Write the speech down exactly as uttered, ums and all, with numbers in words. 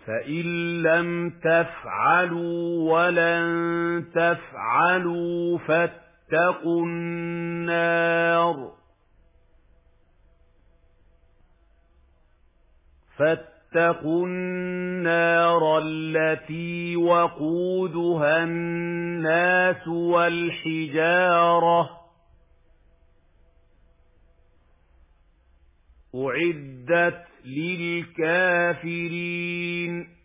فَإِن لَّمْ تَفْعَلُوا وَلَن تَفْعَلُوا فَاتَّقُوا النَّارَ فَاتَّقُوا النَّارَ الَّتِي وَقُودُهَا النَّاسُ وَالْحِجَارَةُ أُعِدَّتْ لِلْكَافِرِينَ